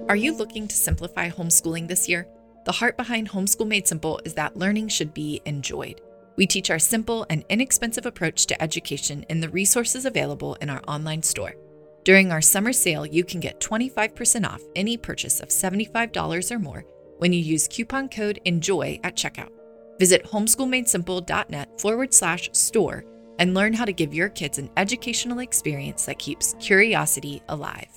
Are you looking to simplify homeschooling this year? The heart behind Homeschool Made Simple is that learning should be enjoyed. We teach our simple and inexpensive approach to education in the resources available in our online store. During our summer sale, you can get 25% off any purchase of $75 or more when you use coupon code ENJOY at checkout. Visit homeschoolmadesimple.net/store and learn how to give your kids an educational experience that keeps curiosity alive.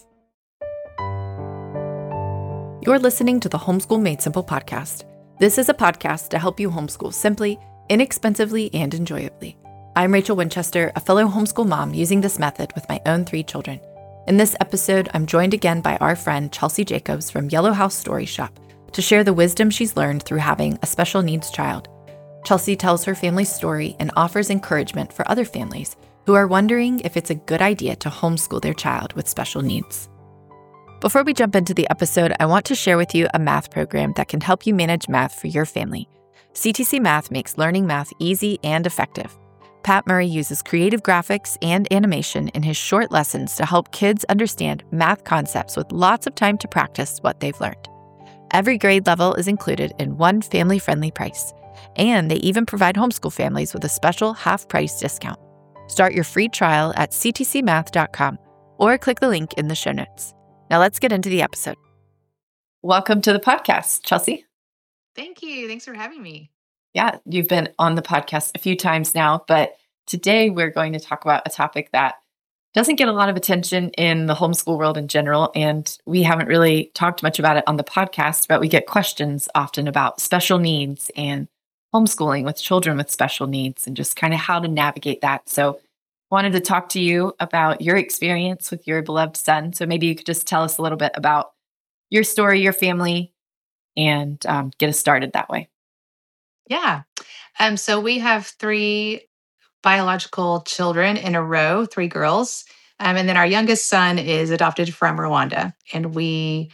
You're listening to the Homeschool Made Simple podcast. This is a podcast to help you homeschool simply, inexpensively, and enjoyably. I'm Rachel Winchester, a fellow homeschool mom using this method with my own 3 children. In this episode, I'm joined again by our friend Chelsea Jacobs from Yellow House Story Shop to share the wisdom she's learned through having a special needs child. Chelsea tells her family's story and offers encouragement for other families who are wondering if it's a good idea to homeschool their child with special needs. Before we jump into the episode, I want to share with you a math program that can help you manage math for your family. CTC Math makes learning math easy and effective. Pat Murray uses creative graphics and animation in his short lessons to help kids understand math concepts with lots of time to practice what they've learned. Every grade level is included in one family-friendly price, and they even provide homeschool families with a special half-price discount. Start your free trial at ctcmath.com or click the link in the show notes. Now let's get into the episode. Welcome to the podcast, Chelsea. Thank you. Thanks for having me. Yeah, you've been on the podcast a few times now, but today we're going to talk about a topic that doesn't get a lot of attention in the homeschool world in general, and we haven't really talked much about it on the podcast, but we get questions often about special needs and homeschooling with children with special needs and just kind of how to navigate that. So wanted to talk to you about your experience with your beloved son. So maybe you could just tell us a little bit about your story, your family, and get us started that way. Yeah. So we have 3 biological children in a row, 3 girls. And then our youngest son is adopted from Rwanda. And we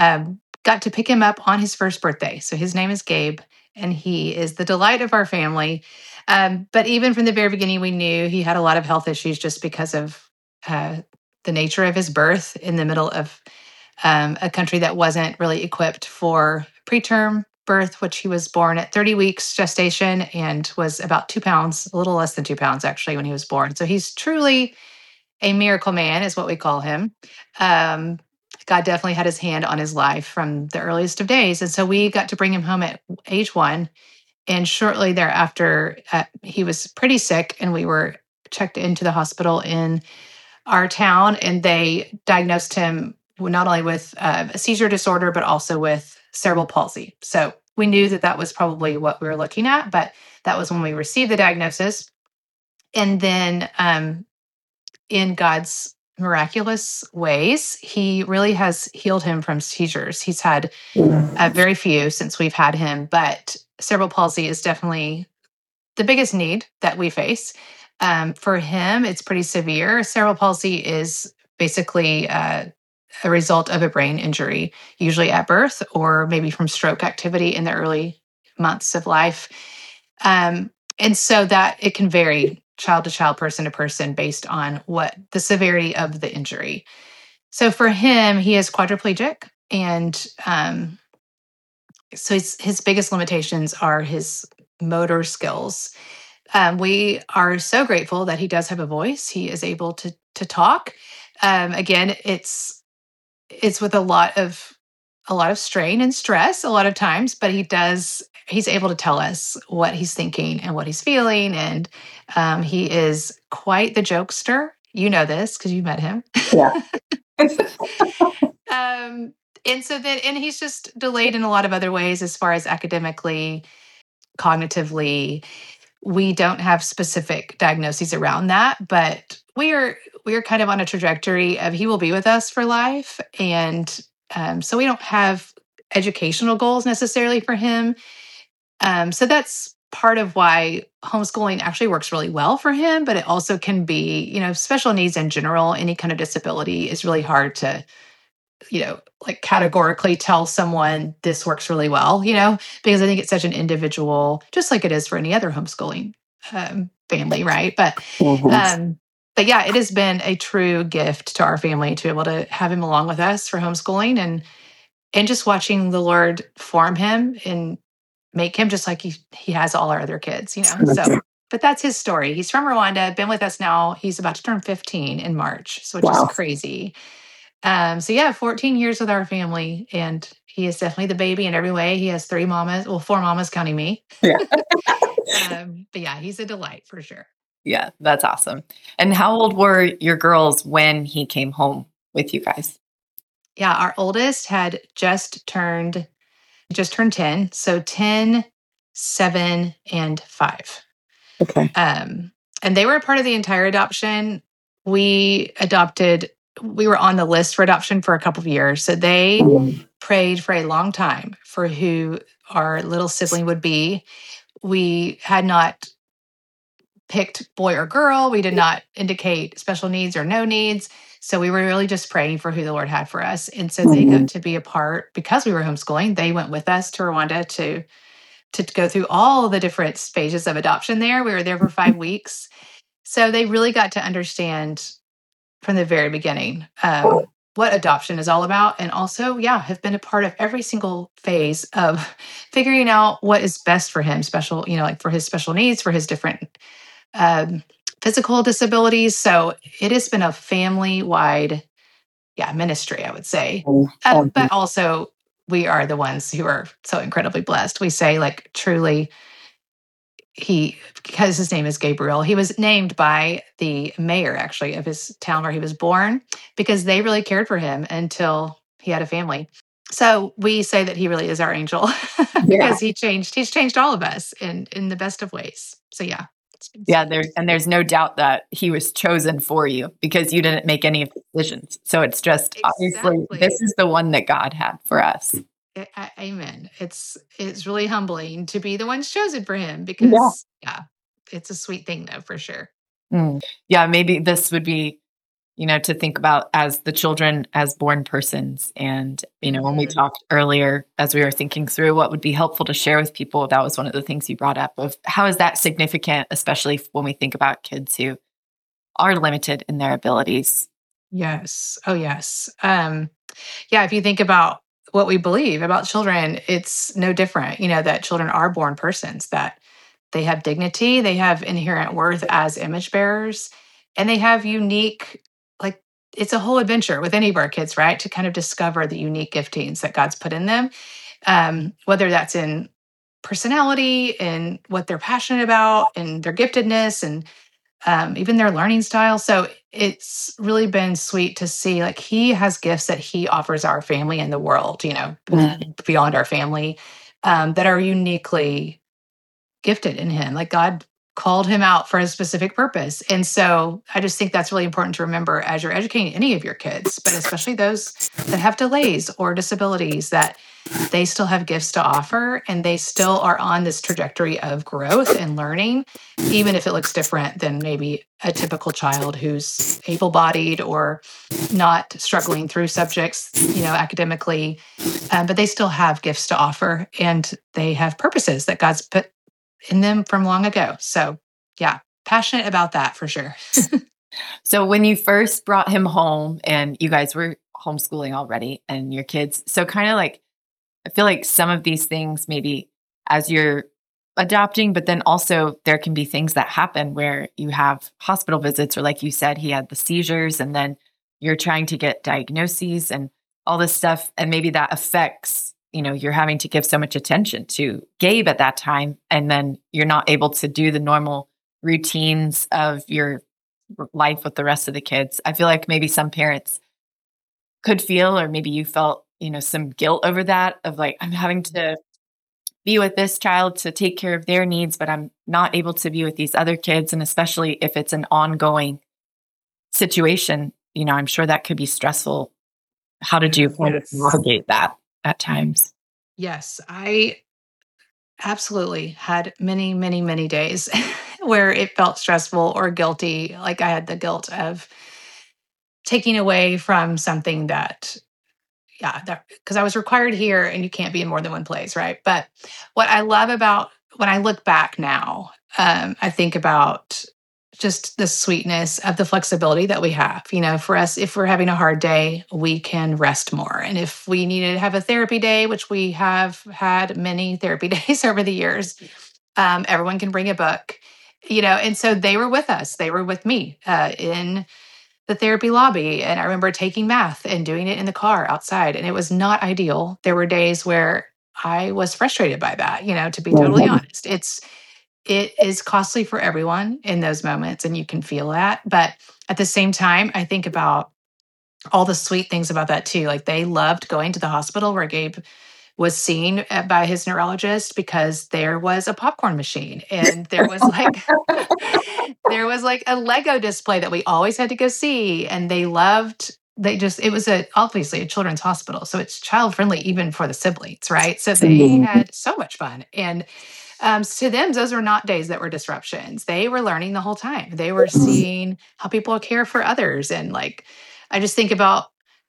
got to pick him up on his first birthday. So his name is Gabe, and he is the delight of our family. But even from the very beginning, we knew he had a lot of health issues just because of the nature of his birth in the middle of a country that wasn't really equipped for preterm birth, which he was born at 30 weeks gestation and was about 2 pounds, a little less than 2 pounds actually when he was born. So he's truly a miracle man is what we call him. God definitely had his hand on his life from the earliest of days. And so we got to bring him home at age 1. And shortly thereafter, he was pretty sick, and we were checked into the hospital in our town, and they diagnosed him not only with a seizure disorder, but also with cerebral palsy. So we knew that that was probably what we were looking at, but that was when we received the diagnosis. And then in God's miraculous ways, he really has healed him from seizures. He's had very few since we've had him, but cerebral palsy is definitely the biggest need that we face. For him, it's pretty severe. Cerebral palsy is basically a result of a brain injury, usually at birth or maybe from stroke activity in the early months of life. And so that it can vary child to child, person to person, based on what the severity of the injury. So for him, he is quadriplegic, and so his biggest limitations are his motor skills. We are so grateful that he does have a voice. He is able to talk. Again, it's with a lot of strain and stress a lot of times, but he's able to tell us what he's thinking and what he's feeling. And he is quite the jokester. You know this because you met him. Yeah. And he's just delayed in a lot of other ways as far as academically, cognitively. We don't have specific diagnoses around that, but we are kind of on a trajectory of he will be with us for life. And so we don't have educational goals necessarily for him. So that's part of why homeschooling actually works really well for him, but it also can be, special needs in general, any kind of disability is really hard to, like categorically tell someone this works really well, because I think it's such an individual, just like it is for any other homeschooling family, right? But yeah, it has been a true gift to our family to be able to have him along with us for homeschooling. And and just watching the Lord form him and make him just like he has all our other kids, you know? So, but that's his story. He's from Rwanda, been with us now. He's about to turn 15 in March, so which is crazy. So yeah, 14 years with our family, and he is definitely the baby in every way. He has 3 mamas, well, 4 mamas counting me. Yeah. But yeah, he's a delight for sure. Yeah, that's awesome. And how old were your girls when he came home with you guys? Yeah, our oldest had just turned 10. So 10, 7, and 5. Okay. And they were a part of the entire adoption. We were on the list for adoption for a couple of years. So they prayed for a long time for who our little sibling would be. We had not picked boy or girl. We did not indicate special needs or no needs. So we were really just praying for who the Lord had for us. And so they got to be a part, because we were homeschooling. They went with us to Rwanda to go through all the different stages of adoption there. We were there for 5 weeks. So they really got to understand from the very beginning what adoption is all about. And also, have been a part of every single phase of figuring out what is best for him, special, like for his special needs, for his different physical disabilities. So it has been a family-wide, ministry, I would say. But also, we are the ones who are so incredibly blessed. We say, like, truly, because his name is Gabriel, he was named by the mayor, actually, of his town where he was born, because they really cared for him until he had a family. So we say that he really is our angel because he's changed all of us in the best of ways. So there's no doubt that he was chosen for you because you didn't make any decisions. So it's just obviously this is the one that God had for us. Amen. It's really humbling to be the ones chosen for him because it's a sweet thing though, for sure. Yeah, maybe this would be, to think about as the children as born persons. And, when we talked earlier, as we were thinking through what would be helpful to share with people, that was one of the things you brought up of how is that significant, especially when we think about kids who are limited in their abilities. Yes. Oh, yes. If you think about what we believe about children, it's no different, that children are born persons, that they have dignity, they have inherent worth as image bearers, and they have unique, like, it's a whole adventure with any of our kids, right? To kind of discover the unique giftings that God's put in them, whether that's in personality and what they're passionate about and their giftedness and even their learning style. So it's really been sweet to see, like, he has gifts that he offers our family and the world, beyond our family, that are uniquely gifted in him. Like, God called him out for a specific purpose. And so I just think that's really important to remember as you're educating any of your kids, but especially those that have delays or disabilities, that they still have gifts to offer and they still are on this trajectory of growth and learning, even if it looks different than maybe a typical child who's able-bodied or not struggling through subjects, academically, but they still have gifts to offer and they have purposes that God's put in them from long ago. So passionate about that for sure. So when you first brought him home and you guys were homeschooling already and your kids, so kind of like, I feel like some of these things maybe as you're adopting, but then also there can be things that happen where you have hospital visits, or like you said, he had the seizures and then you're trying to get diagnoses and all this stuff. And maybe that affects, you're having to give so much attention to Gabe at that time. And then you're not able to do the normal routines of your life with the rest of the kids. I feel like maybe some parents could feel, or maybe you felt, some guilt over that of like, I'm having to be with this child to take care of their needs, but I'm not able to be with these other kids. And especially if it's an ongoing situation, I'm sure that could be stressful. How did you navigate that at times? Yes, I absolutely had many, many, many days where it felt stressful or guilty. Like I had the guilt of taking away from something that because I was required here and you can't be in more than one place, right? But what I love about when I look back now, I think about just the sweetness of the flexibility that we have. For us, if we're having a hard day, we can rest more. And if we needed to have a therapy day, which we have had many therapy days over the years, everyone can bring a book, and so they were with us. They were with me in the therapy lobby. And I remember taking math and doing it in the car outside. And it was not ideal. There were days where I was frustrated by that, to be totally honest. It is costly for everyone in those moments, and you can feel that. But at the same time, I think about all the sweet things about that too. Like they loved going to the hospital where Gabe was seen by his neurologist because there was a popcorn machine and there was like a Lego display that we always had to go see. And they loved, it was obviously a children's hospital. So it's child friendly, even for the siblings, right? So they had so much fun. And to them, those were not days that were disruptions. They were learning the whole time. They were seeing how people care for others. And I just think about,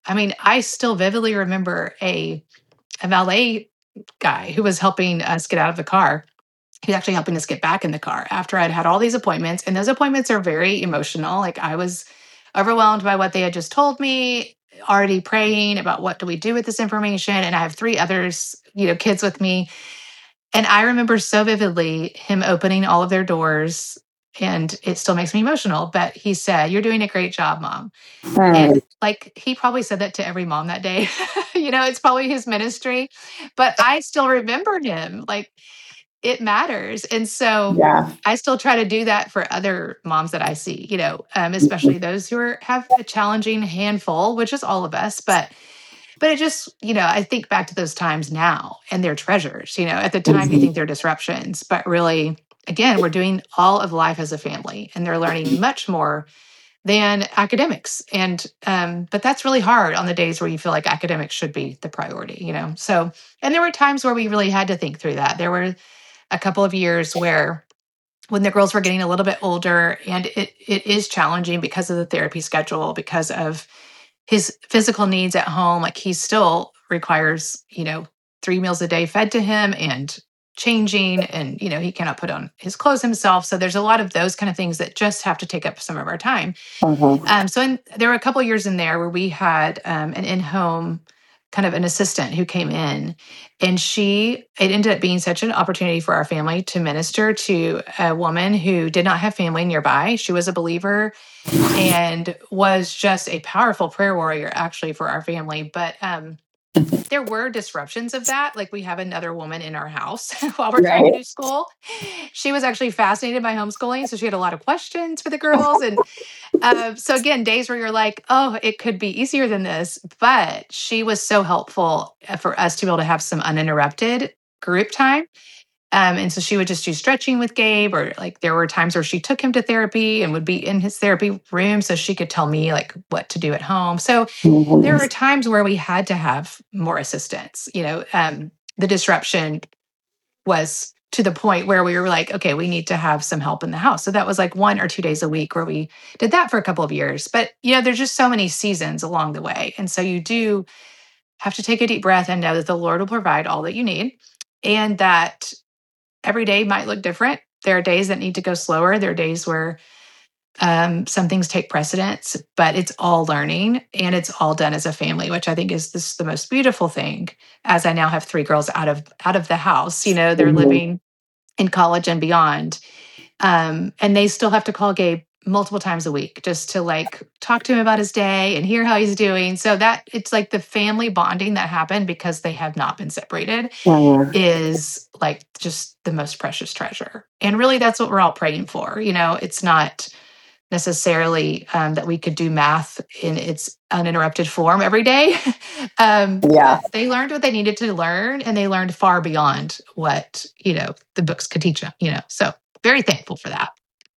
I still vividly remember a valet guy who was helping us get out of the car. He was actually helping us get back in the car after I'd had all these appointments. And those appointments are very emotional. I was overwhelmed by what they had just told me, already praying about what do we do with this information. And I have 3 others, kids with me. And I remember so vividly him opening all of their doors, and it still makes me emotional. But he said, "You're doing a great job, Mom." And he probably said that to every mom that day. It's probably his ministry. But I still remember him. It matters. And so I still try to do that for other moms that I see, especially those who have a challenging handful, which is all of us. But it just, I think back to those times now and they're treasures. At the time you think they're disruptions, but really, again, we're doing all of life as a family and they're learning much more than academics. And, but that's really hard on the days where you feel like academics should be the priority, So, and there were times where we really had to think through that. There were a couple of years where when the girls were getting a little bit older, and it is challenging because of the therapy schedule, because of his physical needs at home. He still requires, 3 meals a day fed to him and changing, and, he cannot put on his clothes himself. So there's a lot of those kind of things that just have to take up some of our time. There were a couple of years in there where we had an in-home kind of an assistant who came in, and it ended up being such an opportunity for our family to minister to a woman who did not have family nearby. She was a believer and was just a powerful prayer warrior actually for our family. But there were disruptions of that. We have another woman in our house while we're trying to do school. She was actually fascinated by homeschooling. So she had a lot of questions for the girls. And so again, days where you're like, oh, it could be easier than this. But she was so helpful for us to be able to have some uninterrupted group time. And so she would just do stretching with Gabe, or there were times where she took him to therapy and would be in his therapy room so she could tell me what to do at home. So there were times where we had to have more assistance. The disruption was to the point where we were like, okay, we need to have some help in the house. So that was 1 or 2 days a week where we did that for a couple of years. But, there's just so many seasons along the way. And so you do have to take a deep breath and know that the Lord will provide all that you need, and that every day might look different. There are days that need to go slower. There are days where some things take precedence, but it's all learning and it's all done as a family, which I think is the most beautiful thing. As I now have 3 girls out of the house, they're living in college and beyond. And they still have to call Gabe multiple times a week just to talk to him about his day and hear how he's doing. So that it's the family bonding that happened because they have not been separated is just the most precious treasure. And really that's what we're all praying for. It's not necessarily that we could do math in its uninterrupted form every day. They learned what they needed to learn, and they learned far beyond what, the books could teach them, So very thankful for that.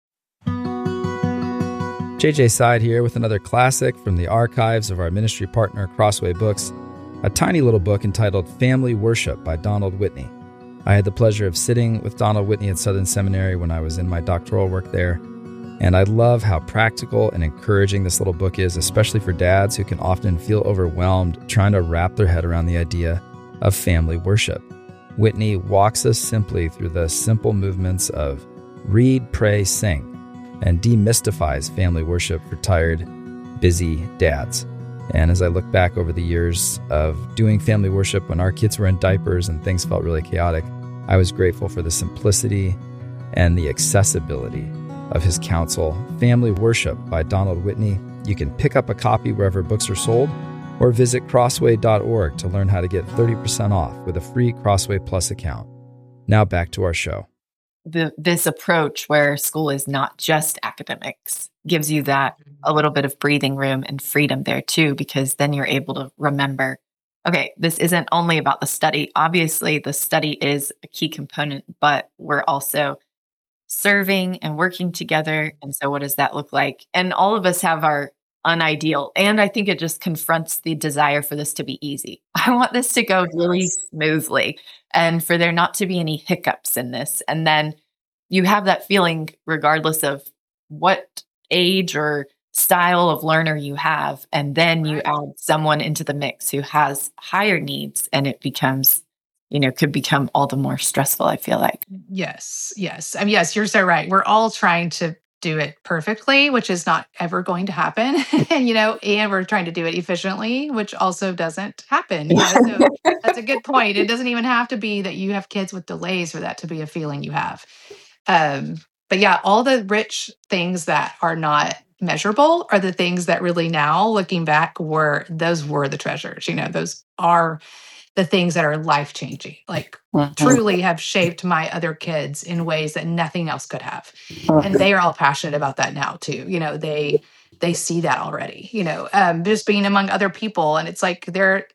JJ Side here with another classic from the archives of our ministry partner, Crossway Books, a tiny little book entitled Family Worship by Donald Whitney. I had the pleasure of sitting with Donald Whitney at Southern Seminary when I was in my doctoral work there, and I love how practical and encouraging this little book is, especially for dads who can often feel overwhelmed trying to wrap their head around the idea of family worship. Whitney walks us simply through the simple movements of read, pray, sing, and demystifies family worship for tired, busy dads. And as I look back over the years of doing family worship when our kids were in diapers and things felt really chaotic, I was grateful for the simplicity and the accessibility of his counsel. Family Worship by Donald Whitney. You can pick up a copy wherever books are sold, or visit crossway.org to learn how to get 30% off with a free Crossway Plus account. Now back to our show. This approach where school is not just academics gives you that a little bit of breathing room and freedom there too, because then you're able to remember, okay, this isn't only about the study. Obviously, the study is a key component, but we're also serving and working together. And so what does that look like? And all of us have our unideal. And I think it just confronts the desire for this to be easy. I want this to go really smoothly and for there not to be any hiccups in this. And then you have that feeling regardless of what age or style of learner you have. And then you add someone into the mix who has higher needs, and it becomes, could become all the more stressful, I feel like. Yes. I mean, yes, you're so right. We're all trying to do it perfectly, which is not ever going to happen. And we're trying to do it efficiently, which also doesn't happen. So that's a good point. It doesn't even have to be that you have kids with delays for that to be a feeling you have. But yeah, all the rich things that are not measurable are the things that really now, looking back, were the treasures. Those are the things that are life-changing, like truly have shaped my other kids in ways that nothing else could have. And they are all passionate about that now too. They see that already, just being among other people. And it's like there's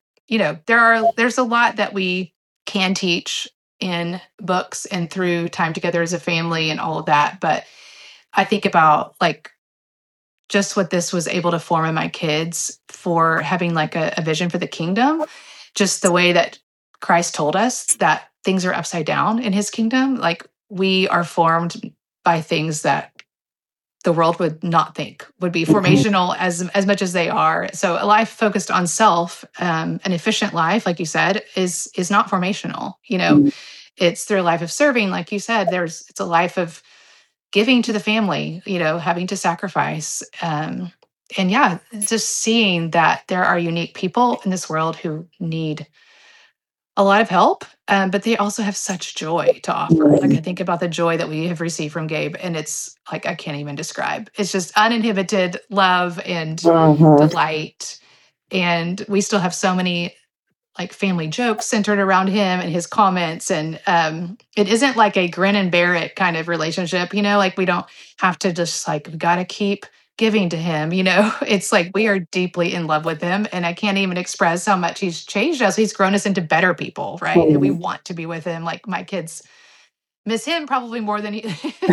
a lot that we can teach in books and through time together as a family and all of that. But I think about like just what this was able to form in my kids for having like a vision for the kingdom. Just the way that Christ told us that things are upside down in his kingdom. Like we are formed by things that the world would not think would be formational as much as they are. So a life focused on self, an efficient life, like you said, is not formational. It's through a life of serving, like you said, it's a life of giving to the family, having to sacrifice. And yeah, just seeing that there are unique people in this world who need a lot of help, but they also have such joy to offer. Like I think about the joy that we have received from Gabe, and it's like I can't even describe. It's just uninhibited love and delight. And we still have so many like family jokes centered around him and his comments. And it isn't like a grin and bear it kind of relationship, like we don't have to just like, we got to keep giving to him, it's like we are deeply in love with him. And I can't even express how much he's changed us. He's grown us into better people, right? And we want to be with him. Like my kids miss him probably more than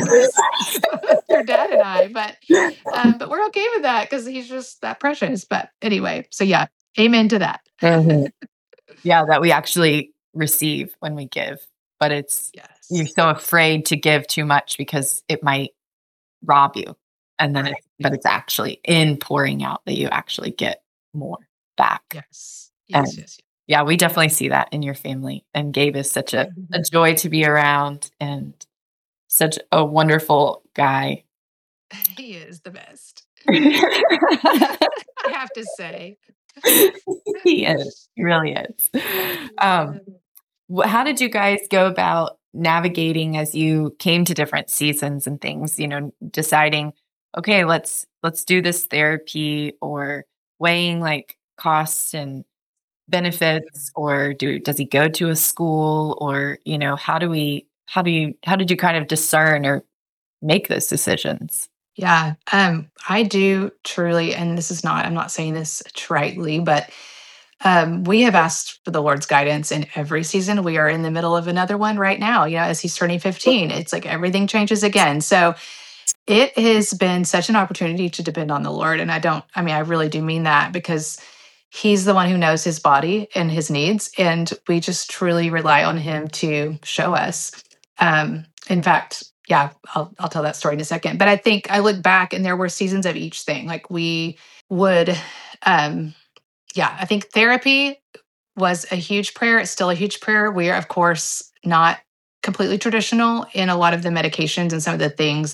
their dad and I, but we're okay with that because he's just that precious. But anyway, so yeah, amen to that. Yeah, that we actually receive when we give, but you're so afraid to give too much because it might rob you. And then it's actually in pouring out that you actually get more back. Yes. Yeah, we definitely see that in your family. And Gabe is such a joy to be around and such a wonderful guy. He is the best. I have to say. He is. He really is. How did you guys go about navigating as you came to different seasons and things, deciding, okay, let's do this therapy, or weighing like costs and benefits, or does he go to a school, or, how did you kind of discern or make those decisions? Yeah, I do truly, and I'm not saying this tritely, but we have asked for the Lord's guidance in every season. We are in the middle of another one right now, as he's turning 15, it's like everything changes again. So it has been such an opportunity to depend on the Lord. And I really do mean that, because he's the one who knows his body and his needs. And we just truly rely on him to show us. In fact, yeah, I'll tell that story in a second. But I think I look back and there were seasons of each thing. Like we would, I think therapy was a huge prayer. It's still a huge prayer. We are, of course, not completely traditional in a lot of the medications and some of the things that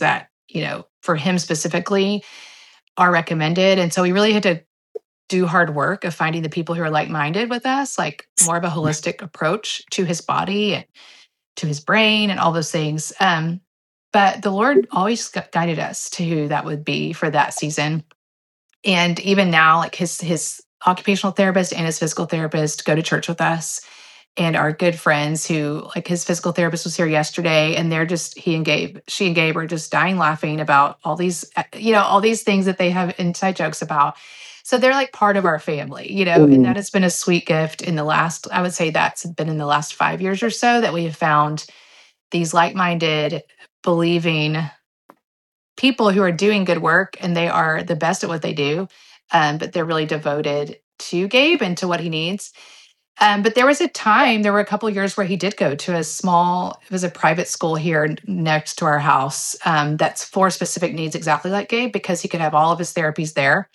for him specifically are recommended. And so we really had to do hard work of finding the people who are like-minded with us, like more of a holistic approach to his body and to his brain and all those things. But the Lord always guided us to who that would be for that season. And even now, like his occupational therapist and his physical therapist go to church with us, and our good friends who, like, his physical therapist was here yesterday, and she and Gabe are just dying laughing about all these, all these things that they have inside jokes about. So they're like part of our family, and that has been a sweet gift I would say that's been in the last 5 years or so that we have found these like-minded, believing people who are doing good work, and they are the best at what they do. But they're really devoted to Gabe and to what he needs. But there were a couple of years where he did go to it was a private school here next to our house that's for specific needs, exactly like Gabe, because he could have all of his therapies there.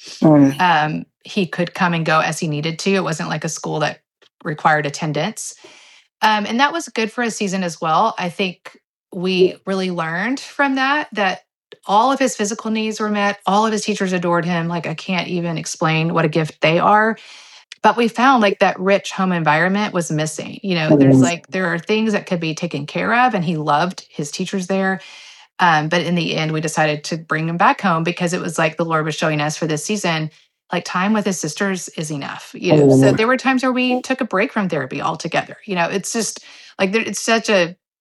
He could come and go as he needed to. It wasn't like a school that required attendance. And that was good for a season as well. I think we really learned from that all of his physical needs were met. All of his teachers adored him. Like, I can't even explain what a gift they are. But we found like that rich home environment was missing. There are things that could be taken care of, and he loved his teachers there. But in the end, we decided to bring him back home because it was like the Lord was showing us for this season, like, time with his sisters is enough. So there were times where we took a break from therapy altogether. It's just like it's such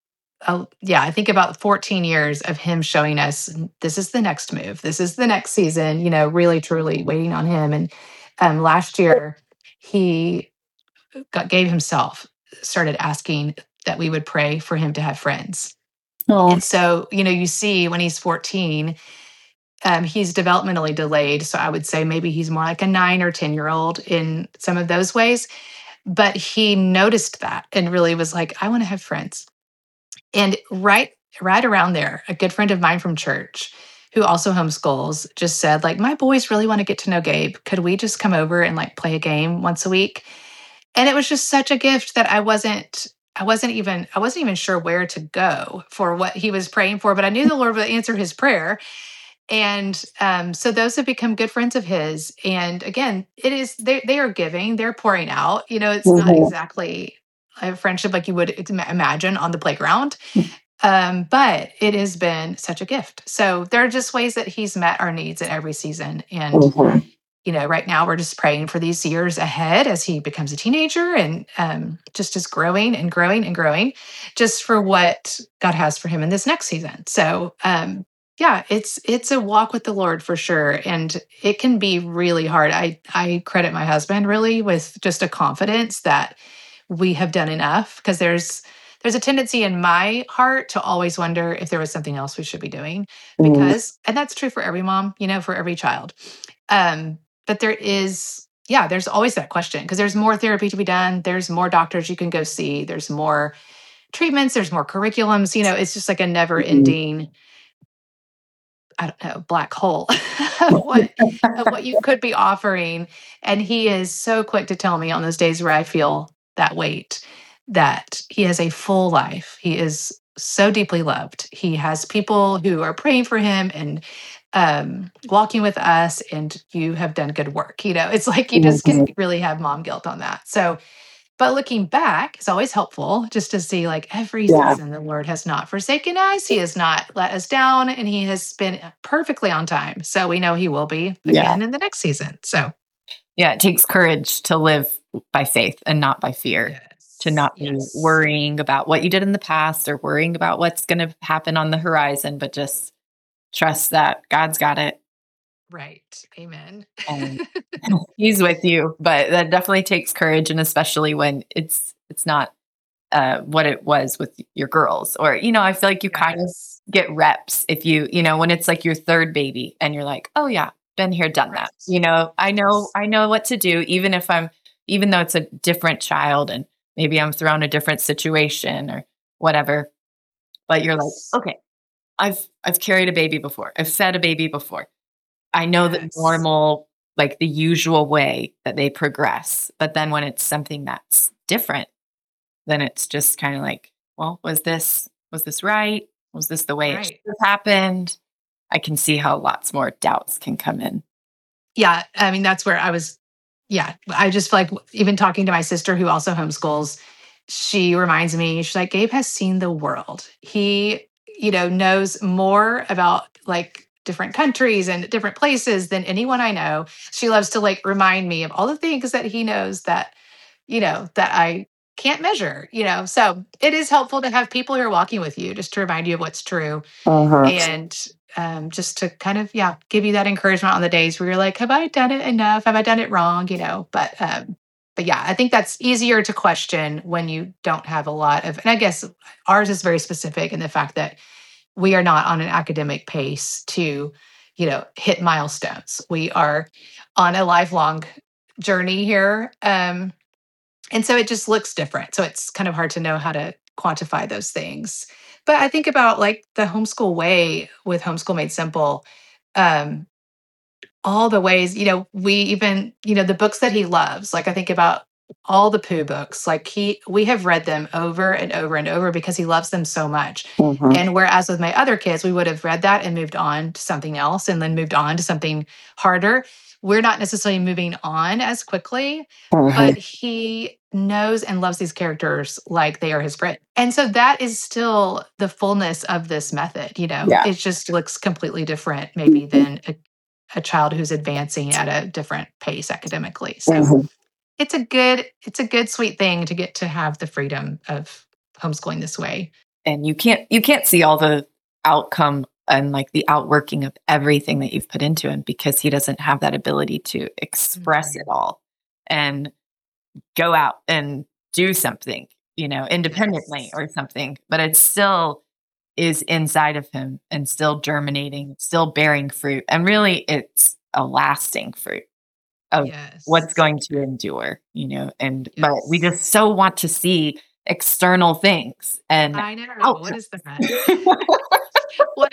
I think about 14 years of him showing us this is the next move. This is the next season, really, truly waiting on him. And last year, he Gabe himself started asking that we would pray for him to have friends. And so, you see when he's 14, he's developmentally delayed. So I would say maybe he's more like a 9 or 10-year-old in some of those ways. But he noticed that and really was like, I want to have friends. And right around there, a good friend of mine from church who also homeschools just said, like, my boys really want to get to know Gabe. Could we just come over and like play a game once a week? And it was just such a gift that I wasn't even sure where to go for what he was praying for, but I knew the Lord would answer his prayer. And so those have become good friends of his. And again, they are giving, they're pouring out. It's not exactly a friendship like you would imagine on the playground. But it has been such a gift. So there are just ways that he's met our needs at every season. And, right now we're just praying for these years ahead as he becomes a teenager and just is growing and growing and growing just for what God has for him in this next season. So, it's a walk with the Lord for sure. And it can be really hard. I credit my husband really with just a confidence that we have done enough, because there's a tendency in my heart to always wonder if there was something else we should be doing, because, and that's true for every mom, for every child. But there's always that question, because there's more therapy to be done. There's more doctors you can go see. There's more treatments. There's more curriculums. It's just like a never ending, I don't know, black hole of what you could be offering. And he is so quick to tell me on those days where I feel that weight, that he has a full life. He is so deeply loved. He has people who are praying for him and walking with us, and you have done good work. It's like you just can really have mom guilt on that. So, but looking back is always helpful, just to see, like, every season the Lord has not forsaken us. He has not let us down, and he has been perfectly on time. So we know he will be again in the next season. So it takes courage to live by faith and not by fear, to not be worrying about what you did in the past or worrying about what's going to happen on the horizon, but just trust that God's got it. Right. Amen. And he's with you, but that definitely takes courage. And especially when it's not what it was with your girls, or, I feel like you kind of get reps if when it's like your third baby and you're like, oh yeah, been here, done that. I know what to do, even though it's a different child and maybe I'm thrown a different situation or whatever, but you're like, okay, I've carried a baby before. I've fed a baby before. I know the normal, like the usual way that they progress. But then when it's something that's different, then it's just kind of like, well, was this right? Was this the way it should have happened? I can see how lots more doubts can come in. Yeah. I mean, that's where I was. Yeah. I just feel like even talking to my sister who also homeschools, she reminds me, she's like, Gabe has seen the world. He, knows more about like different countries and different places than anyone I know. She loves to like remind me of all the things that he knows that, that I can't measure, So it is helpful to have people who are walking with you just to remind you of what's true. And just to kind of, give you that encouragement on the days where you're like, have I done it enough? Have I done it wrong? But yeah, I think that's easier to question when you don't have a lot of, and I guess ours is very specific in the fact that we are not on an academic pace to, hit milestones. We are on a lifelong journey here. And so it just looks different. So it's kind of hard to know how to quantify those things. But I think about like the homeschool way with Homeschool Made Simple, all the ways, we even, the books that he loves, like I think about all the Pooh books, like we have read them over and over and over because he loves them so much. And whereas with my other kids, we would have read that and moved on to something else and then moved on to something harder. We're not necessarily moving on as quickly, but he knows and loves these characters like they are his friend. And so that is still the fullness of this method, It just looks completely different maybe than a child who's advancing at a different pace academically. So it's a good, sweet thing to get to have the freedom of homeschooling this way. And you can't see all the outcome and like the outworking of everything that you've put into him because he doesn't have that ability to express it all and go out and do something, independently or something. But it still is inside of him and still germinating, still bearing fruit. And really it's a lasting fruit of what's going to endure, but we just so want to see external things. And I know. What is that? Well,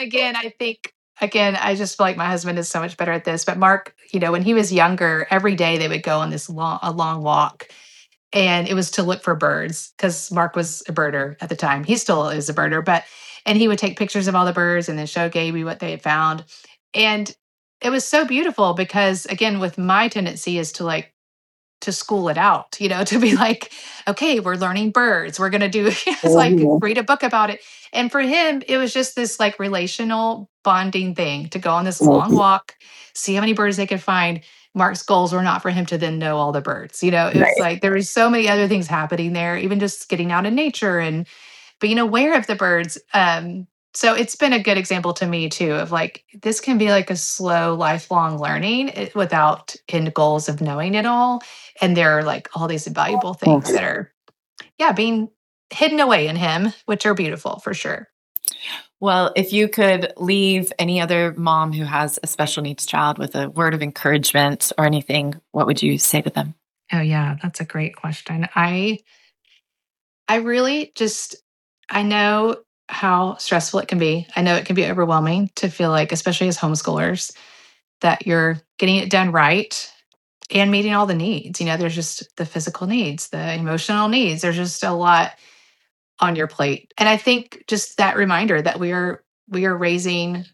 I just feel like my husband is so much better at this. But Mark, when he was younger, every day they would go on a long walk. And it was to look for birds because Mark was a birder at the time. He still is a birder, and he would take pictures of all the birds and then show Gaby what they had found. And it was so beautiful because, again, with my tendency is to school it out, to be like, okay, we're learning birds. We're going to do, read a book about it. And for him, it was just this like relational bonding thing to go on this long walk, see how many birds they could find. Mark's goals were not for him to then know all the birds. It was like, there was so many other things happening there, even just getting out in nature and being aware of the birds. So it's been a good example to me too, of like, this can be like a slow, lifelong learning without end goals of knowing it all. And there are like all these valuable things that are, being hidden away in him, which are beautiful for sure. Well, if you could leave any other mom who has a special needs child with a word of encouragement or anything, what would you say to them? Oh yeah, that's a great question. I really I know how stressful it can be. I know it can be overwhelming to feel like, especially as homeschoolers, that you're getting it done right and meeting all the needs. There's just the physical needs, the emotional needs. There's just a lot on your plate. And I think just that reminder that we are raising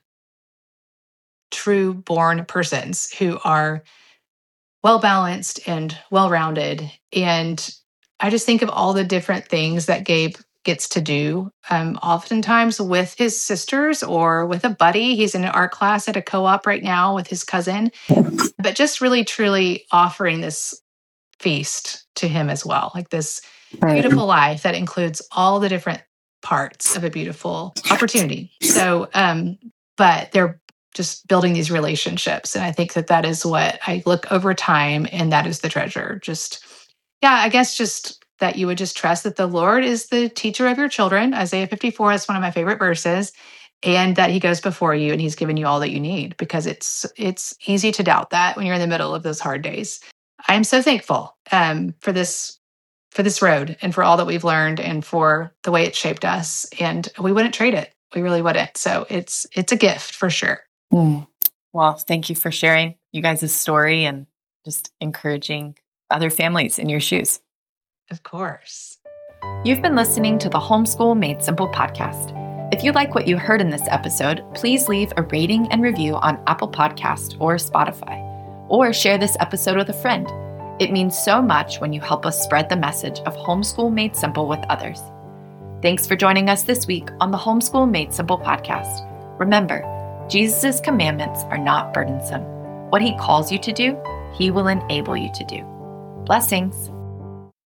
true born persons who are well-balanced and well-rounded. And I just think of all the different things that Gabe gets to do, oftentimes with his sisters or with a buddy. He's in an art class at a co-op right now with his cousin, but just really, truly offering this feast to him as well, like this beautiful life that includes all the different parts of a beautiful opportunity. So, but they're just building these relationships. And I think that is what I look over time, and that is the treasure. I guess just that you would just trust that the Lord is the teacher of your children. Isaiah 54 is one of my favorite verses, and that he goes before you and he's given you all that you need, because it's easy to doubt that when you're in the middle of those hard days. I am so thankful for this road and for all that we've learned and for the way it shaped us. And we wouldn't trade it. We really wouldn't. So it's a gift for sure. Well, thank you for sharing you guys' story and just encouraging other families in your shoes. Of course. You've been listening to the Homeschool Made Simple podcast. If you like what you heard in this episode, please leave a rating and review on Apple Podcast or Spotify, or share this episode with a friend. It means so much when you help us spread the message of Homeschool Made Simple with others. Thanks for joining us this week on the Homeschool Made Simple podcast. Remember, Jesus' commandments are not burdensome. What he calls you to do, he will enable you to do. Blessings.